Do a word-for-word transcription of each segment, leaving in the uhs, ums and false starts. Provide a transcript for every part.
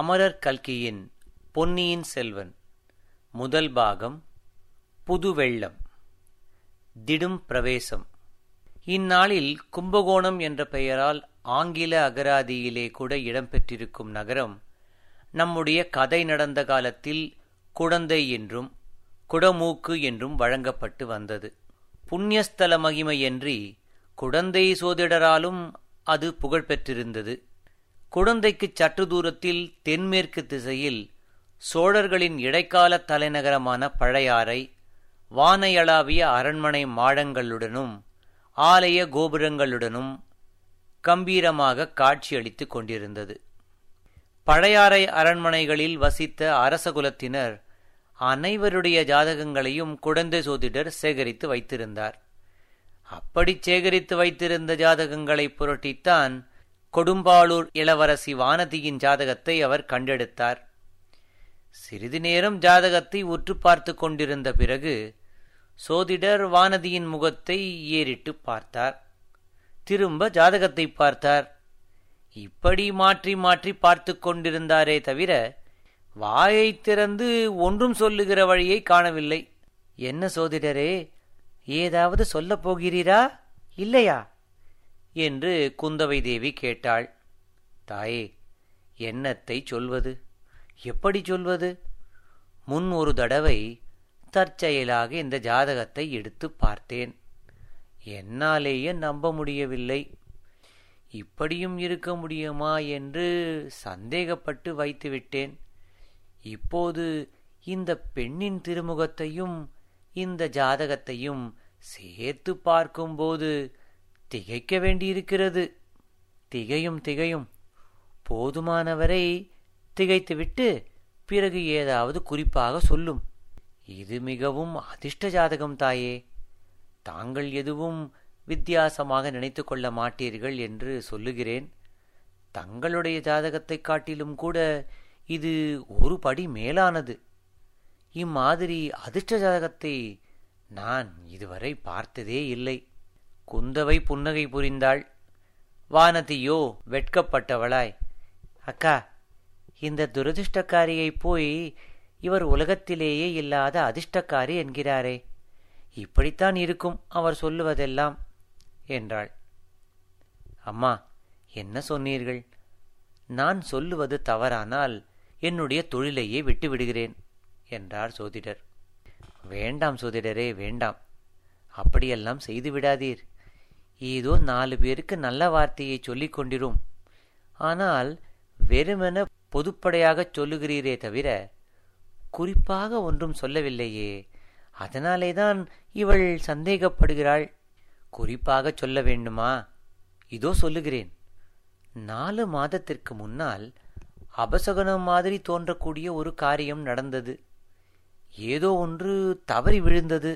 அமரர் கல்கியின் பொன்னியின் செல்வன் முதல் பாகம் புதுவெள்ளம் திடும் பிரவேசம். இந்நாளில் கும்பகோணம் என்ற பெயரால் ஆங்கில அகராதியிலே கூட இடம்பெற்றிருக்கும் நகரம் நம்முடைய கதை நடந்த காலத்தில் குடந்தை என்றும் குடமூக்கு என்றும் வழங்கப்பட்டு வந்தது. புண்ணியஸ்தல மகிமையன்றி குடந்தை சோதிடராலும் அது புகழ்பெற்றிருந்தது. குடந்தைக்கு சற்று தூரத்தில் தென்மேற்கு திசையில் சோழர்களின் இடைக்கால தலைநகரமான பழையாறை வானையளாவிய அரண்மனை மாடங்களுடனும் ஆலய கோபுரங்களுடனும் கம்பீரமாக காட்சியளித்து கொண்டிருந்தது. பழையாறை அரண்மனைகளில் வசித்த அரசகுலத்தினர் அனைவருடைய ஜாதகங்களையும் குடந்தை சோதிடர் சேகரித்து வைத்திருந்தார். அப்படி சேகரித்து வைத்திருந்த ஜாதகங்களை புரட்டித்தான் கொடும்பாளூர் இளவரசி வானதியின் ஜாதகத்தை அவர் கண்டெடுத்தார். சிறிது நேரம் ஜாதகத்தை உற்று பார்த்து கொண்டிருந்த பிறகு சோதிடர் வானதியின் முகத்தை ஏறிட்டு பார்த்தார். திரும்ப ஜாதகத்தை பார்த்தார். இப்படி மாற்றி மாற்றி பார்த்து கொண்டிருந்தாரே தவிர வாயை திறந்து ஒன்றும் சொல்லுகிற வழியை காணவில்லை. என்ன சோதிடரே, ஏதாவது சொல்லப் போகிறீரா இல்லையா என்று குந்தவை தேவி கேட்டாள். தாயே, என்னத்தை சொல்வது, எப்படி சொல்வது? முன் ஒரு தடவை தற்செயலாக இந்த ஜாதகத்தை எடுத்து பார்த்தேன். என்னாலேயே நம்ப முடியவில்லை. இப்படியும் இருக்க முடியுமா என்று சந்தேகப்பட்டு வைத்துவிட்டேன். இப்போது இந்த பெண்ணின் திருமுகத்தையும் இந்த ஜாதகத்தையும் சேர்த்து பார்க்கும்போது திகைக்க வேண்டியிருக்கிறது. திகையும் திகையும் போதுமானவரை திகைத்துவிட்டு பிறகு ஏதாவது குறிப்பாக சொல்லும். இது மிகவும் அதிர்ஷ்ட ஜாதகம் தாயே. தாங்கள் எதுவும் வித்தியாசமாக நினைத்து கொள்ள மாட்டீர்கள் என்று சொல்லுகிறேன். தங்களுடைய ஜாதகத்தை காட்டிலும் கூட இது ஒரு படி மேலானது. இம்மாதிரி அதிர்ஷ்ட ஜாதகத்தை நான் இதுவரை பார்த்ததே இல்லை. குந்தவை புன்னகை புரிந்தாள். வானதியோ வெட்கப்பட்டவளாய், அக்கா, இந்த துரதிர்ஷ்டக்காரியை போய் இவர் உலகத்திலேயே இல்லாத அதிர்ஷ்டக்காரி என்கிறாரே, இப்படித்தான் இருக்கும் அவர் சொல்லுவதெல்லாம் என்றாள். அம்மா, என்ன சொன்னீர்கள்? நான் சொல்லுவது தவறானால் என்னுடைய தொழிலையே விட்டு விடுகிறேன் என்றார் சோதிடர். வேண்டாம் சோதிடரே, வேண்டாம். அப்படியெல்லாம் செய்து விடாதீர். ஏதோ நாலு பேருக்கு நல்ல வார்த்தையை சொல்லிக் கொண்டிரும். ஆனால் வெறுமென பொதுப்படையாகச் சொல்லுகிறீரே தவிர குறிப்பாக ஒன்றும் சொல்லவில்லையே. அதனாலேதான் இவள் சந்தேகப்படுகிறாள். குறிப்பாக சொல்ல வேண்டுமா? இதோ சொல்லுகிறேன். நாலு மாதத்திற்கு முன்னால் அபசகனம் மாதிரி தோன்றக்கூடிய ஒரு காரியம் நடந்தது. ஏதோ ஒன்று தவறி விழுந்தது.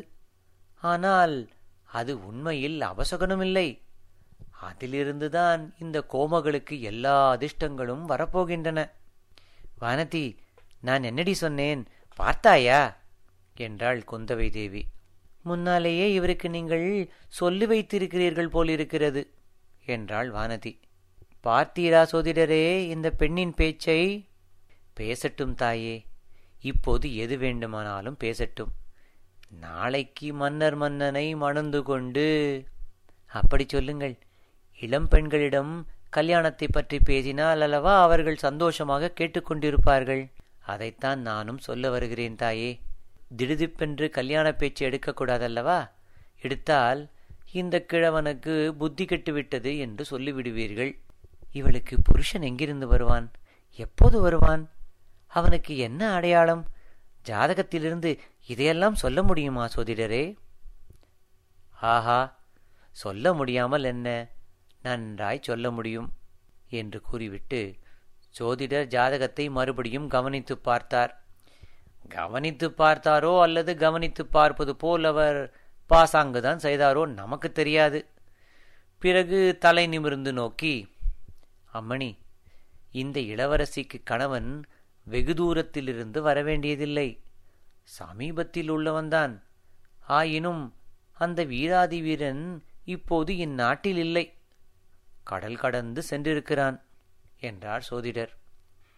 ஆனால் அது உண்மையில் அபசகனமில்லை. அதிலிருந்துதான் இந்த கோமகளுக்கு எல்லா அதிர்ஷ்டங்களும் வரப்போகின்றன. வானதி, நான் என்னடி சொன்னேன், பார்த்தாயா என்றாள் குந்தவை தேவி. முன்னாலேயே இவருக்கு நீங்கள் சொல்லி வைத்திருக்கிறீர்கள் போலிருக்கிறது என்றாள் வானதி. பார்த்தீரா சோதிடரே இந்த பெண்ணின் பேச்சை? பேசட்டும் தாயே, இப்போது எது வேண்டுமானாலும் பேசட்டும். நாளைக்கு மன்னர் மன்னனை மணந்து கொண்டு... அப்படி சொல்லுங்கள். இளம் பெண்களிடம் கல்யாணத்தை பற்றி பேசினால் அல்லவா அவர்கள் சந்தோஷமாக கேட்டுக்கொண்டிருப்பார்கள். அதைத்தான் நானும் சொல்ல வருகிறேன் தாயே. திடுதிப்பென்று கல்யாண பேச்சு எடுக்கக்கூடாதல்லவா? எடுத்தால் இந்த கிழவனுக்கு புத்தி கெட்டுவிட்டது என்று சொல்லிவிடுவீர்கள். இவளுக்கு புருஷன் எங்கிருந்து வருவான், எப்போது வருவான், அவனுக்கு என்ன அடையாளம்? ஜாதகத்திலிருந்து இதையெல்லாம் சொல்ல முடியுமா சோதிடரே? ஆஹா, சொல்ல முடியாமல் என்ன, நன்றாய் சொல்ல முடியும் என்று கூறிவிட்டு சோதிடர் ஜாதகத்தை மறுபடியும் கவனித்து பார்த்தார். கவனித்து பார்த்தாரோ அல்லது கவனித்து பார்ப்பது போல் அவர் பாசாங்குதான் செய்தாரோ நமக்கு தெரியாது. பிறகு தலை நிமிர்ந்து நோக்கி, அம்மணி, இந்த இளவரசிக்கு கணவன் வெகு தூரத்திலிருந்து வரவேண்டியதில்லை, சமீபத்தில் உள்ளவன்தான். ஆயினும் அந்த வீராதி வீரன் இப்போது இந்நாட்டில் இல்லை, கடல் கடந்து சென்றிருக்கிறான் என்றார் சோதிடர்.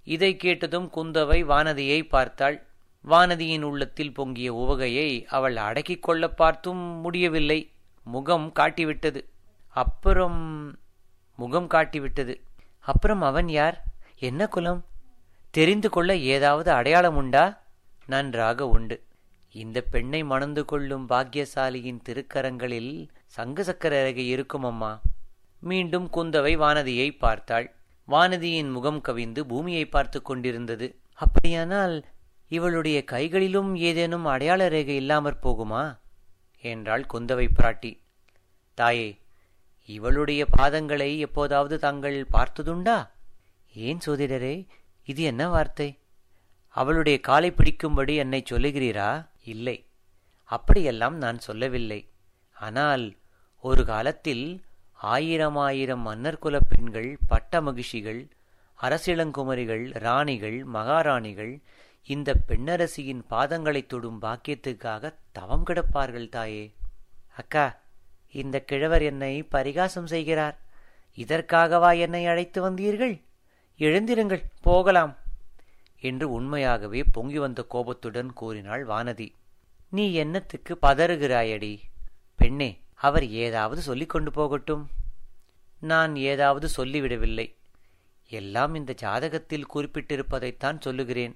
இதை கேட்டதும் குந்தவை வானதியை பார்த்தாள். வானதியின் உள்ளத்தில் பொங்கிய உவகையை அவள் அடக்கிக் கொள்ள பார்த்தும் முடியவில்லை. முகம் காட்டிவிட்டது. அப்புறம் முகம் காட்டிவிட்டது அப்புறம் அவன் யார்? என்ன குலம்? தெரிந்து கொள்ள ஏதாவது அடையாளம் உண்டா? நன்றாக உண்டு. இந்த பெண்ணை மணந்து கொள்ளும் பாக்கியசாலியின் திருக்கரங்களில் சங்கு சக்கர ரேகை இருக்கும் அம்மா. மீண்டும் குந்தவை வானதியை பார்த்தாள். வானதியின் முகம் கவிந்து பூமியை பார்த்து கொண்டிருந்தது. அப்படியானால் இவளுடைய கைகளிலும் ஏதேனும் அடையாள ரேகை இல்லாமற் போகுமா என்றாள் குந்தவை பிராட்டி. தாயே, இவளுடைய பாதங்களை எப்போதாவது தாங்கள் பார்த்ததுண்டா? ஏன் சோதிடரே, இது என்ன வார்த்தை? அவளுடைய காலை பிடிக்கும்படி என்னை சொல்லுகிறீரா? இல்லை, அப்படியெல்லாம் நான் சொல்லவில்லை. ஆனால் ஒரு காலத்தில் ஆயிரம் ஆயிரம் மன்னர் குல பெண்கள், பட்ட மகிழ்ச்சிகள், அரசிளங்குமரிகள், ராணிகள், மகாராணிகள் இந்த பெண்ணரசியின் பாதங்களை தொடும் பாக்கியத்துக்காக தவம் கிடப்பார்கள் தாயே. அக்கா, இந்த கிழவர் என்னை பரிகாசம் செய்கிறார். இதற்காகவா என்னை அழைத்து வந்தீர்கள்? எழுந்திருங்கள், போகலாம் என்று உண்மையாகவே பொங்கி வந்த கோபத்துடன் கூறினாள் வானதி. நீ என்னத்துக்கு பதறுகிறாயடி பெண்ணே? அவர் ஏதாவது சொல்லிக் கொண்டு போகட்டும். நான் ஏதாவது சொல்லிவிடவில்லை. எல்லாம் இந்த ஜாதகத்தில் குறிப்பிட்டிருப்பதைத்தான் சொல்லுகிறேன்.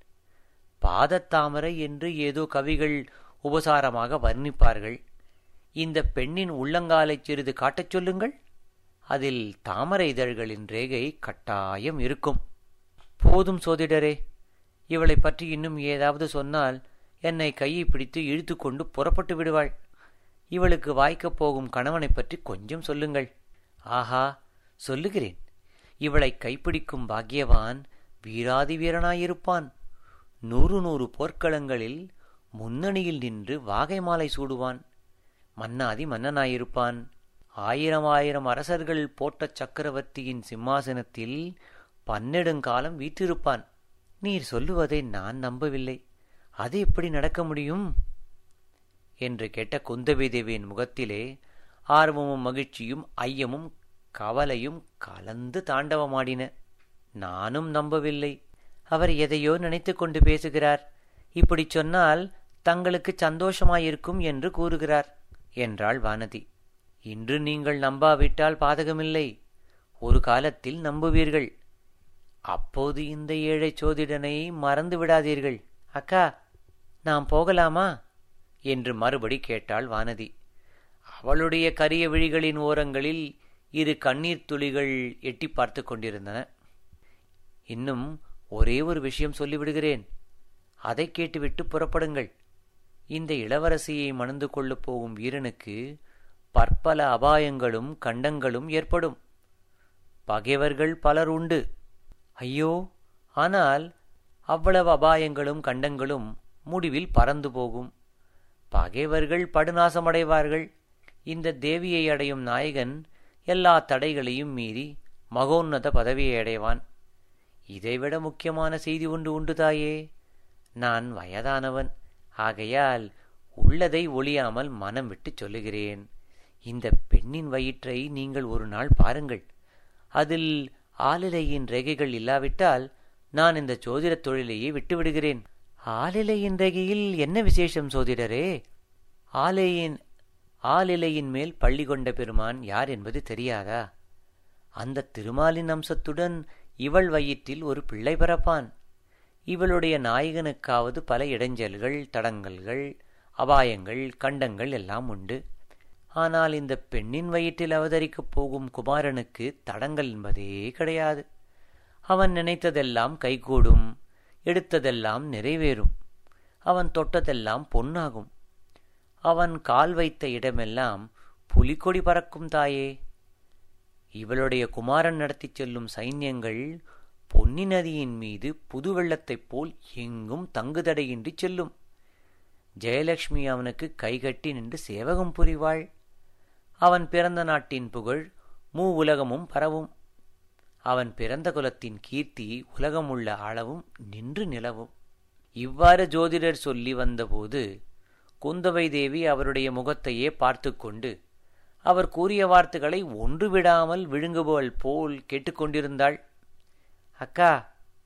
பாதத்தாமரை என்று ஏதோ கவிகள் உபசாரமாக வர்ணிப்பார்கள். இந்த பெண்ணின் உள்ளங்காலை சிறிது காட்டச் சொல்லுங்கள். அதில் தாமரை இதழ்களின் ரேகை கட்டாயம் இருக்கும். போதும் சோதிடரே, இவளை பற்றி இன்னும் ஏதாவது சொன்னால் என்னை கையை பிடித்து இழுத்து கொண்டு புறப்பட்டு விடுவாள். இவளுக்கு வாய்க்கப் போகும் கணவனை பற்றி கொஞ்சம் சொல்லுங்கள். ஆஹா, சொல்லுகிறேன். இவளை கைப்பிடிக்கும் பாக்கியவான் வீராதி வீரனாயிருப்பான். நூறு நூறு போர்க்களங்களில் முன்னணியில் நின்று வாகை மாலை சூடுவான். மன்னாதி மன்னனாயிருப்பான். ஆயிரம் ஆயிரம் அரசர்கள் போட்ட சக்கரவர்த்தியின் சிம்மாசனத்தில் பன்னெடுங்காலம் வீற்றிருப்பான். நீர் சொல்லுவதை நான் நம்பவில்லை. அது எப்படி நடக்க முடியும் என்று கேட்ட குந்தவை தேவியின் முகத்திலே ஆர்வமும் மகிழ்ச்சியும் ஐயமும் கவலையும் கலந்து தாண்டவமாடின. நானும் நம்பவில்லை. அவர் எதையோ நினைத்து கொண்டு பேசுகிறார். இப்படி சொன்னால் தங்களுக்கு சந்தோஷமாயிருக்கும் என்று கூறுகிறார் என்றாள் வானதி. இன்று நீங்கள் நம்பாவிட்டால் பாதகமில்லை. ஒரு காலத்தில் நம்புவீர்கள். அப்போது இந்த ஏழை சோதிடனை மறந்து விடாதீர்கள். அக்கா, நாம் போகலாமா என்று மறுபடி கேட்டாள் வானதி. அவளுடைய கரிய விழிகளின் ஓரங்களில் இரு கண்ணீர் துளிகள் எட்டி பார்த்து கொண்டிருந்தன. இன்னும் ஒரே ஒரு விஷயம் சொல்லிவிடுகிறேன். அதை கேட்டுவிட்டு புறப்படுங்கள். இந்த இளவரசியை மணந்து கொள்ளப் போகும் வீரனுக்கு பற்பல அபாயங்களும் கண்டங்களும் ஏற்படும். பகைவர்கள் பலர் உண்டு. ஐயோ, ஆனால் அவ்வளவு அபாயங்களும் கண்டங்களும் முடிவில் பறந்து போகும். பகைவர்கள் படுநாசமடைவார்கள். இந்த தேவியை அடையும் நாயகன் எல்லா தடைகளையும் மீறி மகோன்னத பதவியை அடைவான். இதைவிட முக்கியமான செய்தி ஒன்று உண்டு தாயே. நான் வயதானவன். ஆகையால் உள்ளதை ஒளியாமல் மனம் விட்டு சொல்லுகிறேன். இந்த பெண்ணின் வயிற்றை நீங்கள் ஒரு நாள் பாருங்கள். அதில் ஆலிலையின் ரேகைகள் இல்லாவிட்டால் நான் இந்த சோதிட தொழிலையே விட்டுவிடுகிறேன். ஆலிலையின் ரேகையில் என்ன விசேஷம் சோதிடரே? ஆலையின் ஆலிலையின் மேல் பள்ளி கொண்ட பெருமான் யார் என்பது தெரியாதா? அந்த திருமாலின் அம்சத்துடன் இவள் வயிற்றில் ஒரு பிள்ளை பிறப்பான். இவளுடைய நாயகனுக்காவது பல இடைஞ்சல்கள், தடங்கல்கள், அபாயங்கள், கண்டங்கள் எல்லாம் உண்டு. ஆனால் இந்த பெண்ணின் வயிற்றில் அவதரிக்கப் போகும் குமாரனுக்கு தடங்கள் என்பதே கிடையாது. அவன் நினைத்ததெல்லாம் கைகூடும். எடுத்ததெல்லாம் நிறைவேறும். அவன் தொட்டதெல்லாம் பொன்னாகும். அவன் கால் வைத்த இடமெல்லாம் புலிக்கொடி பறக்கும் தாயே. இவளுடைய குமாரன் நடத்திச் செல்லும் சைன்யங்கள் பொன்னி நதியின் மீது புது வெள்ளத்தைப் போல் எங்கும் தங்குதடையின்றி செல்லும். ஜெயலட்சுமி அவனுக்கு கைகட்டி நின்று சேவகம் புரிவாள். அவன் பிறந்த நாட்டின் புகழ் மூ உலகமும் பரவும். அவன் பிறந்த குலத்தின் கீர்த்தி உலகமுள்ள அளவும் நின்று நிலவும். இவ்வாறு ஜோதிடர் சொல்லி வந்தபோது குந்தவை தேவி அவருடைய முகத்தையே பார்த்து கொண்டு அவர் கூறிய வார்த்தைகளை ஒன்று விடாமல் விழுங்குபவள் போல் கேட்டுக்கொண்டிருந்தாள். அக்கா,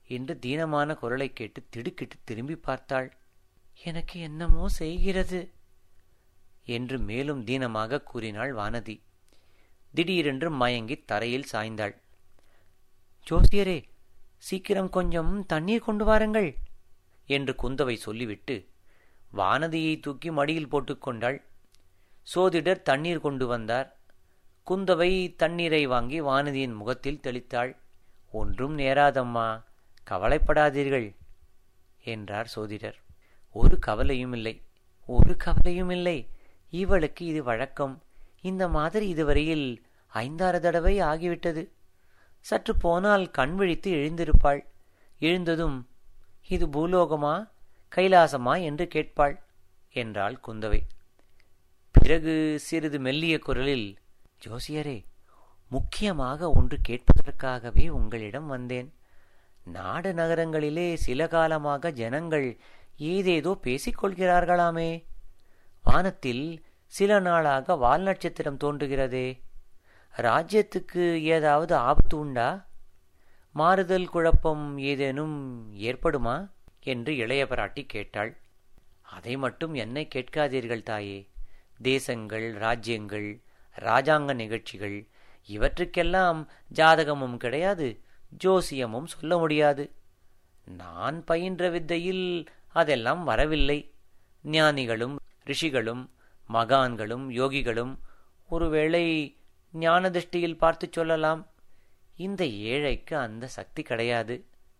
என்று தீனமான குரலை கேட்டு திடுக்கிட்டு திரும்பி பார்த்தாள். எனக்கு என்னமோ செய்கிறது என்று மேலும் தீனமாக கூறினாள் வானதி. திடீரென்று மயங்கி தரையில் சாய்ந்தாள். ஜோசியரே, சீக்கிரம் கொஞ்சம் தண்ணீர் கொண்டு வாருங்கள் என்று குந்தவை சொல்லிவிட்டு வானதியை தூக்கி மடியில் போட்டுக்கொண்டாள். சோதிடர் தண்ணீர் கொண்டு வந்தார். குந்தவை தண்ணீரை வாங்கி வானதியின் முகத்தில் தெளித்தாள். ஒன்றும் நேராதம்மா, கவலைப்படாதீர்கள் என்றார் சோதிடர். ஒரு கவலையும் இல்லை, ஒரு கவலையும் இல்லை. இவளுக்கு இது வழக்கம். இந்த மாதிரி இதுவரையில் ஐந்தாறு தடவை ஆகிவிட்டது. சற்று போனால் கண் விழித்து எழுந்திருப்பாள். எழுந்ததும் இது பூலோகமா கைலாசமா என்று கேட்பாள் என்றாள் குந்தவை. பிறகு சிறிது மெல்லிய குரலில், ஜோசியரே, முக்கியமாக ஒன்று கேட்பதற்காகவே உங்களிடம் வந்தேன். நாடு நகரங்களிலே சில காலமாக ஜனங்கள் ஏதேதோ பேசிக்கொள்கிறார்களாமே. வானத்தில் சில நாளாக வால் நட்சத்திரம் தோன்றுகிறதே. ராஜ்யத்துக்கு ஏதாவது ஆபத்து உண்டா? மாறுதல் குழப்பம் ஏதேனும் ஏற்படுமா என்று இளைய பிராட்டி கேட்டாள். அதை மட்டும் என்னை கேட்காதீர்கள் தாயே. தேசங்கள், ராஜ்யங்கள், இராஜாங்க நிகழ்ச்சிகள் இவற்றுக்கெல்லாம் ஜாதகமும் கிடையாது, ஜோசியமும் சொல்ல முடியாது. நான் பயின்ற வித்தையில் அதெல்லாம் வரவில்லை. ஞானிகளும் ரிஷிகளும் மகான்களும் யோகிகளும் ஒருவேளை ஞான திருஷ்டியில் பார்த்து சொல்லலாம். இந்த ஏழைக்கு அந்த சக்தி கிடையாது.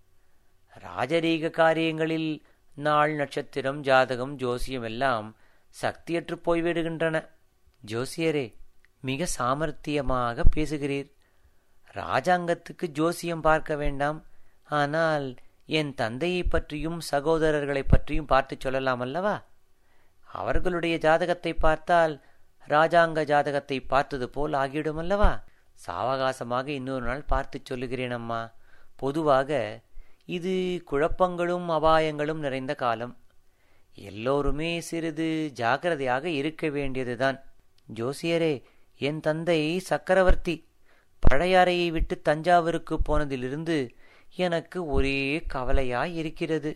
ராஜரீக காரியங்களில் நாள், நட்சத்திரம், ஜாதகம், ஜோசியம் எல்லாம் சக்தியற்று போய்விடுகின்றன. ஜோசியரே, மிக சாமர்த்தியமாக பேசுகிறீர். ராஜாங்கத்துக்கு ஜோசியம் பார்க்க வேண்டாம். ஆனால் என் தந்தையை பற்றியும் சகோதரர்களை பற்றியும் பார்த்து சொல்லலாம் அல்லவா? அவர்களுடைய ஜாதகத்தை பார்த்தால் ராஜாங்க ஜாதகத்தை பார்த்தது போல் ஆகிவிடும் அல்லவா? சாவகாசமாக இன்னொரு நாள் பார்த்து சொல்லுகிறேன் அம்மா. பொதுவாக இது குழப்பங்களும் அபாயங்களும் நிறைந்த காலம். எல்லோருமே சிறிது ஜாக்கிரதையாக இருக்க வேண்டியதுதான். ஜோசியரே, என் தந்தை சக்கரவர்த்தி. பழையாறையை விட்டு தஞ்சாவூருக்கு போனதிலிருந்து எனக்கு ஒரே கவலையாய் இருக்கிறது.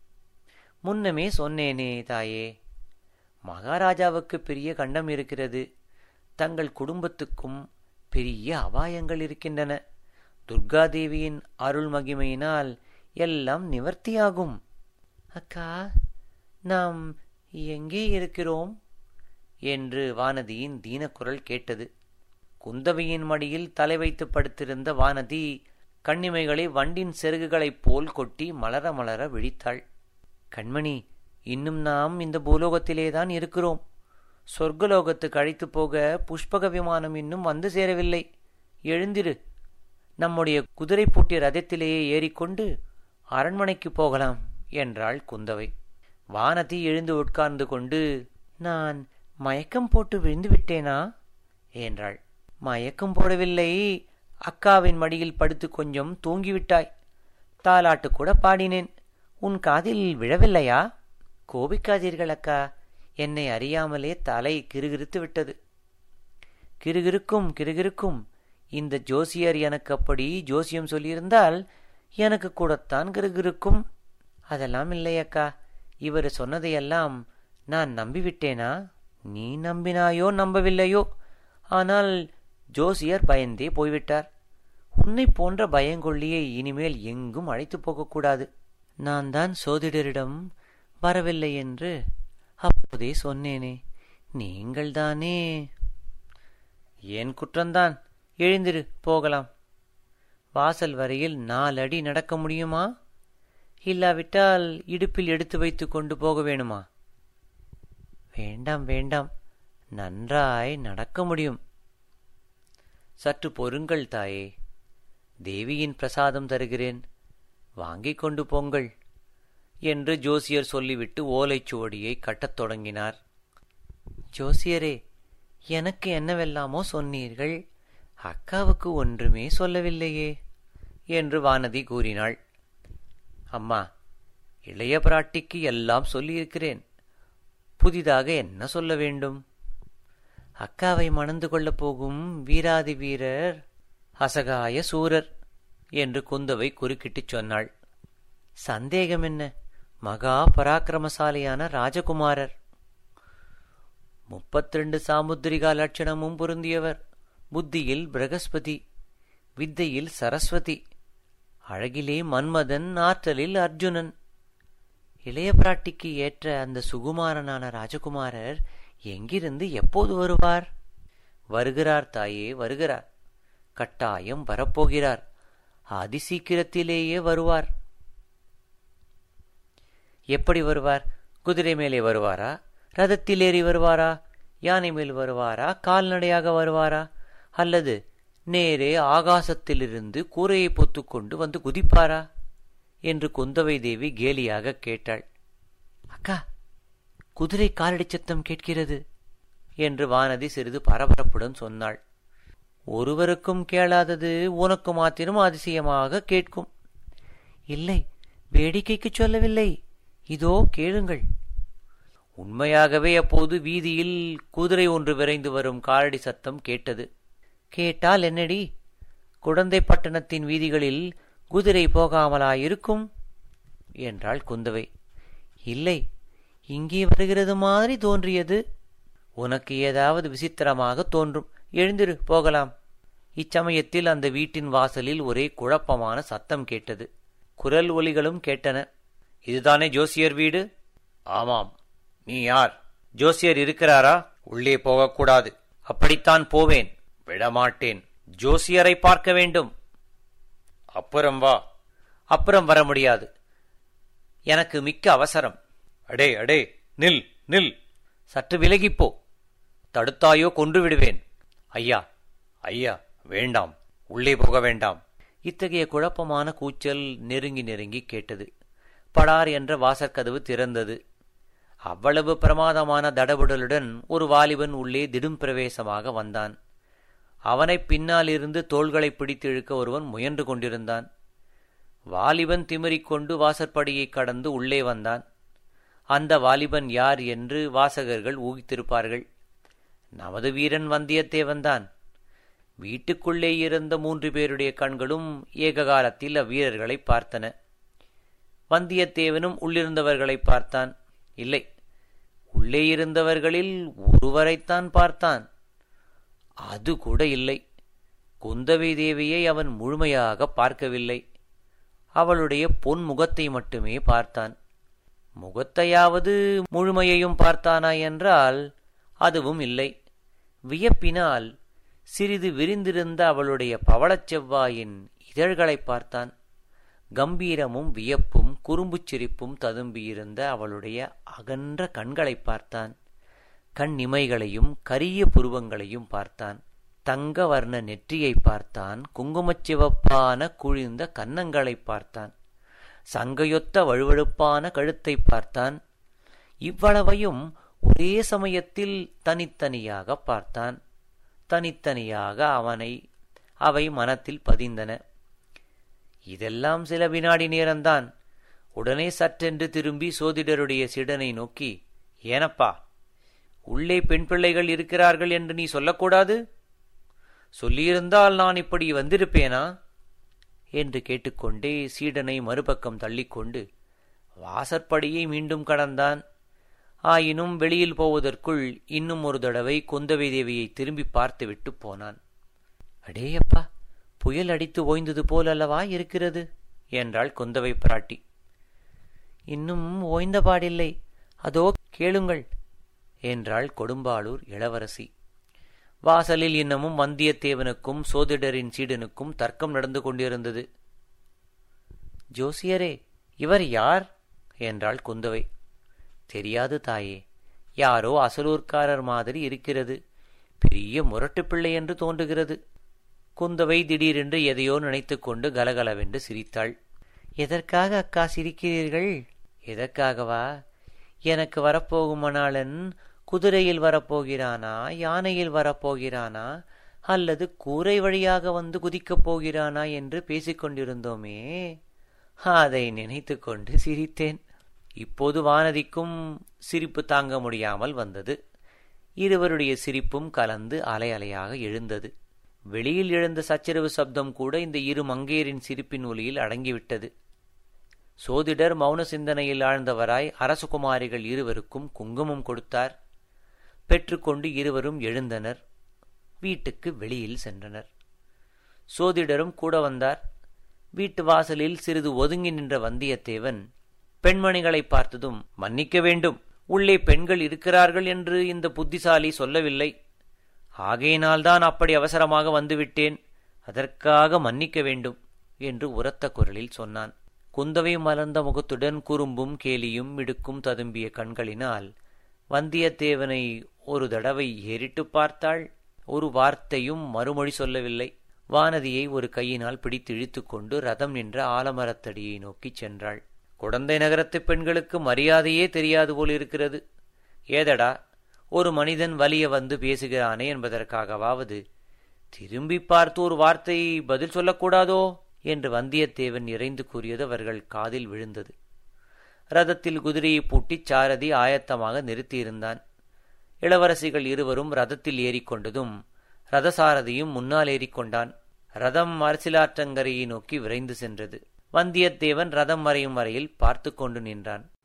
முன்னமே சொன்னேனே தாயே, மகாராஜாவுக்கு பெரிய கண்டம் இருக்கிறது. தங்கள் குடும்பத்துக்கும் பெரிய அபாயங்கள் இருக்கின்றன. துர்காதேவியின் அருள் மகிமையினால் எல்லாம் நிவர்த்தியாகும். அக்கா, நாம் எங்கே இருக்கிறோம் என்று வானதியின் தீனக்குரல் கேட்டது. குந்தவையின் மடியில் தலை வைத்து படுத்திருந்த வானதி கண்ணிமைகளை வண்டின் செருகுகளைப் போல் கொட்டி மலர மலர விழித்தாள். கண்மணி, இன்னும் நாம் இந்த பூலோகத்திலேதான் இருக்கிறோம். சொர்க்கலோகத்துக்கு அழைத்து போக புஷ்பக விமானம் இன்னும் வந்து சேரவில்லை. எழுந்திரு. நம்முடைய குதிரை பூட்டிய ரதத்திலேயே ஏறிக்கொண்டு அரண்மனைக்கு போகலாம் என்றாள் குந்தவை. வானதி எழுந்து உட்கார்ந்து கொண்டு, நான் மயக்கம் போட்டு விழுந்து விட்டேனா என்றாள். மயக்கம் போடவில்லை, அக்காவின் மடியில் படுத்து கொஞ்சம் தூங்கிவிட்டாய். தாலாட்டு கூட பாடினேன். உன் காதில் விழவில்லையா? கோபிக்காதீர்கள் அக்கா, என்னை அறியாமலே தலை கிறுகிறுத்து விட்டது. கிறுகிறுக்கும் கிறுகிறுக்கும். இந்த ஜோசியர் எனக்கு அப்படி ஜோசியம் சொல்லியிருந்தால் எனக்கு கூடத்தான் கிறுகிறுக்கும். அதெல்லாம் இல்லை அக்கா, இவர் சொன்னதையெல்லாம் நான் நம்பிவிட்டேனா? நீ நம்பினாயோ நம்பவில்லையோ, ஆனால் ஜோசியர் பயந்தே போய்விட்டார். உன்னை போன்ற பயங்கொள்ளியை இனிமேல் எங்கும் அழைத்து போகக்கூடாது. நான் தான் சோதிடரிடம் வரவில்லை என்று அப்போதே சொன்னேனே. நீங்கள்தானே? ஏன் குற்றந்தான். எழுந்திரு, போகலாம். வாசல் வரையில் நாலடி நடக்க முடியுமா? இல்லாவிட்டால் இடுப்பில் எடுத்து வைத்து கொண்டு போக வேணுமா? வேண்டாம் வேண்டாம், நன்றாய் நடக்க முடியும். சற்று பொறுங்கள் தாயே, தேவியின் பிரசாதம் தருகிறேன், வாங்கிக் கொண்டு போங்கள் என்று ஜோசியர் சொல்லிவிட்டு ஓலைச்சுவடியை கட்டத் தொடங்கினார். ஜோசியரே, எனக்கு என்னவெல்லாமோ சொன்னீர்கள், அக்காவுக்கு ஒன்றுமே சொல்லவில்லையே என்று வானதி கூறினாள். அம்மா, இளைய பிராட்டிக்கு எல்லாம் சொல்லியிருக்கிறேன். புதிதாக என்ன சொல்ல வேண்டும்? அக்காவை மணந்து கொள்ளப் போகும் வீராதி வீரர் அசகாய சூரர் என்று குந்தவை குறுக்கிட்டுச் சொன்னாள். சந்தேகம் என்ன, மகா பராக்கிரமசாலியான ராஜகுமாரர். முப்பத்திரண்டு சாமுத்திரிகா லட்சணமும் பொருந்தியவர். புத்தியில் பிரகஸ்பதி, வித்தையில் சரஸ்வதி, அழகிலே மன்மதன், ஆற்றலில் அர்ஜுனன். இளைய பிராட்டிக்கு ஏற்ற அந்த சுகுமாரனான ராஜகுமாரர் எங்கிருந்து எப்போது வருவார்? வருகிறார் தாயே, வருகிறார். கட்டாயம் வரப்போகிறார். அதிசீக்கிரத்திலேயே வருவார். எப்படி வருவார்? குதிரை மேலே வருவாரா? ரதத்தில் ஏறி வருவாரா? யானை மேல் வருவாரா? கால்நடையாக வருவாரா? அல்லது நேரே ஆகாசத்திலிருந்து கூரையை பொத்துக்கொண்டு வந்து குதிப்பாரா என்று குந்தவை தேவி கேலியாக கேட்டாள். அக்கா, குதிரை காலடி சத்தம் கேட்கிறது என்று வானதி சிறிது பரபரப்புடன் சொன்னாள். ஒருவருக்கும் கேளாதது உனக்கு மாத்திரம் அதிசயமாக கேட்கும். இல்லை, வேடிக்கைக்கு சொல்லவில்லை, இதோ கேளுங்கள். உண்மையாகவே அப்போது வீதியில் குதிரை ஒன்று விரைந்து வரும் காலடி சத்தம் கேட்டது. கேட்டால் என்னடி, குடந்தை பட்டணத்தின் வீதிகளில் குதிரை போகாமலாயிருக்கும் என்றாள் குந்தவை. இல்லை, இங்கே வருகிறது மாதிரி தோன்றியது. உனக்கு ஏதாவது விசித்திரமாக தோன்றும். எழுந்திரு, போகலாம். இச்சமயத்தில் அந்த வீட்டின் வாசலில் ஒரே குழப்பமான சத்தம் கேட்டது. குரல் ஒலிகளும் கேட்டன. இதுதானே ஜோசியர் வீடு? ஆமாம். நீ யார்? ஜோசியர் இருக்கிறாரா? உள்ளே போகக்கூடாது. அப்படித்தான் போவேன். விடமாட்டேன். ஜோசியரை பார்க்க வேண்டும். அப்புறம் வா. அப்புறம் வர முடியாது. எனக்கு மிக்க அவசரம். அடே அடே, நில் நில். சற்று விலகிப்போ. தடுத்தாயோ கொன்று விடுவேன். ஐயா ஐயா, வேண்டாம், உள்ளே போக வேண்டாம். இத்தகைய குழப்பமான கூச்சல் நெருங்கி நெருங்கி கேட்டது. படார் என்ற வாசற்கதவு திறந்தது. அவ்வளவு பிரமாதமான தடபுடலுடன் ஒரு வாலிபன் உள்ளே திடும் பிரவேசமாக வந்தான். அவனை பின்னாலிருந்து தோள்களை பிடித்து இழுக்க ஒருவன் முயன்று கொண்டிருந்தான். வாலிபன் திமிரிக்கொண்டு வாசற்படியை கடந்து உள்ளே வந்தான். அந்த வாலிபன் யார் என்று வாசகர்கள் ஊகித்திருப்பார்கள். நமது வீரன் வந்தியத்தேவன்தான். வீட்டுக்குள்ளே இருந்த மூன்று பேருடைய கண்களும் ஏக காலத்தில் அவ்வீரர்களை பார்த்தன. வந்தியத்தேவனும் உள்ளிருந்தவர்களை பார்த்தான். இல்லை, உள்ளே இருந்தவர்களில் ஒருவரைத்தான் பார்த்தான். அது கூட இல்லை. குந்தவை தேவியை அவன் முழுமையாக பார்க்கவில்லை. அவளுடைய பொன் முகத்தை மட்டுமே பார்த்தான். முகத்தையாவது முழுமையையும் பார்த்தானா என்றால் அதுவும் இல்லை. வியப்பினால் சிறிது விரிந்திருந்த அவளுடைய பவளச் செவ்வாயின் இதழ்களை பார்த்தான். கம்பீரமும் வியப்பும் குறும்புச் சிரிப்பும் ததும்பியிருந்த அவளுடைய அகன்ற கண்களை பார்த்தான். கண் இமைகளையும் கரிய புருவங்களையும் பார்த்தான். தங்க வர்ண நெற்றியை பார்த்தான். குங்குமச் சிவப்பான குழிந்த கன்னங்களை பார்த்தான். சங்கையொத்த வழுவழுப்பான கழுத்தை பார்த்தான். இவ்வளவையும் ஒரே சமயத்தில் தனித்தனியாக பார்த்தான். தனித்தனியாக அவனை அவை மனத்தில் பதிந்தன. இதெல்லாம் சில வினாடி நேரம்தான். உடனே சற்றென்று திரும்பி சோதிடருடைய சிடனை நோக்கி, ஏனப்பா, உள்ளே பெண் பிள்ளைகள் இருக்கிறார்கள் என்று நீ சொல்லக்கூடாது? சொல்லியிருந்தால் நான் இப்படி வந்திருப்பேனா என்று கேட்டுக்கொண்டே சீடனை மறுபக்கம் தள்ளிக்கொண்டு வாசற்படியை மீண்டும் கடந்தான். ஆயினும் வெளியில் போவதற்குள் இன்னும் ஒரு தடவை குந்தவை தேவியை திரும்பி பார்த்துவிட்டு போனான். அடேயப்பா, புயல் அடித்து ஓய்ந்தது போலல்லவா இருக்கிறது என்றாள் குந்தவை பிராட்டி. இன்னும் ஓய்ந்தபாடில்லை, அதோ கேளுங்கள் என்றாள் கொடும்பாளூர் இளவரசி. வாசலில் இன்னமும் வந்தியத்தேவனுக்கும் சோதிடரின் சீடனுக்கும் தர்க்கம் நடந்து கொண்டிருந்தது. ஜோசியரே, இவர் யார் என்றாள் குந்தவை. தெரியாது தாயே, யாரோ அசலூர்க்காரர் மாதிரி இருக்கிறது. பெரிய முரட்டு பிள்ளை என்று தோன்றுகிறது. குந்தவை திடீரென்று எதையோ நினைத்து கொண்டு கலகலவென்று சிரித்தாள். எதற்காக அக்கா சிரிக்கிறீர்கள்? எதற்காகவா? எனக்கு வரப்போகும் மணாளன் குதிரையில் வரப்போகிறானா, யானையில் வரப்போகிறானா, அல்லது கூரை வழியாக வந்து குதிக்கப் போகிறானா என்று பேசிக்கொண்டிருந்தோமே, அதை நினைத்து கொண்டு சிரித்தேன். இப்போது வானதிக்கும் சிரிப்பு தாங்க முடியாமல் வந்தது. இருவருடைய சிரிப்பும் கலந்து அலை அலையாக எழுந்தது. வெளியில் எழுந்த சச்சரவு சப்தம் கூட இந்த இரு மங்கையரின் சிரிப்பின் ஒலியில் அடங்கிவிட்டது. சோதிடர் மௌன சிந்தனையில் ஆழ்ந்தவராய் அரசகுமாரிகள் இருவருக்கும் குங்குமம் கொடுத்தார். பெற்றுக்கொண்டு இருவரும் எழுந்தனர். வீட்டுக்கு வெளியில் சென்றனர். சோதிடரும் கூட வந்தார். வீட்டு வாசலில் சிறிது ஒதுங்கி நின்ற வந்தியத்தேவன் பெண்மணிகளை பார்த்ததும், மன்னிக்க வேண்டும், உள்ளே பெண்கள் இருக்கிறார்கள் என்று இந்த புத்திசாலி சொல்லவில்லை. ஆகையினால்தான் அப்படி அவசரமாக வந்துவிட்டேன். அதற்காக மன்னிக்க வேண்டும் என்று உரத்த குரலில் சொன்னான். குந்தவை மலர்ந்த முகத்துடன் குறும்பும் கேலியும் மிடுக்கும் ததும்பிய கண்களினால் வந்தியத்தேவனை ஒரு தடவை ஏறிட்டு பார்த்தாள். ஒரு வார்த்தையும் மறுமொழி சொல்லவில்லை. வானதியை ஒரு கையினால் பிடித்து இழுத்து கொண்டு ரதம் நின்ற ஆலமரத்தடியை நோக்கிச் சென்றாள். குடந்தை நகரத்து பெண்களுக்கு மரியாதையே தெரியாது போலிருக்கிறது. ஏதடா, ஒரு மனிதன் வலிய வந்து பேசுகிறானே என்பதற்காகவாவது திரும்பி பார்த்து ஒரு வார்த்தை பதில் சொல்லக்கூடாதோ என்று வந்தியத்தேவன் இறைந்து கூறியது அவர்கள் காதில் விழுந்தது. ரதத்தில் குதிரையை பூட்டிச் சாரதி ஆயத்தமாக நிறுத்தியிருந்தான். இளவரசிகள் இருவரும் ரதத்தில் ஏறிக்கொண்டதும் ரதசாரதியும் முன்னால் ஏறிக்கொண்டான். ரதம் அரசிலாற்றங்கரையை நோக்கி விரைந்து சென்றது. வந்தியத்தேவன் ரதம் மறையும் வரையில் பார்த்து கொண்டு நின்றான்.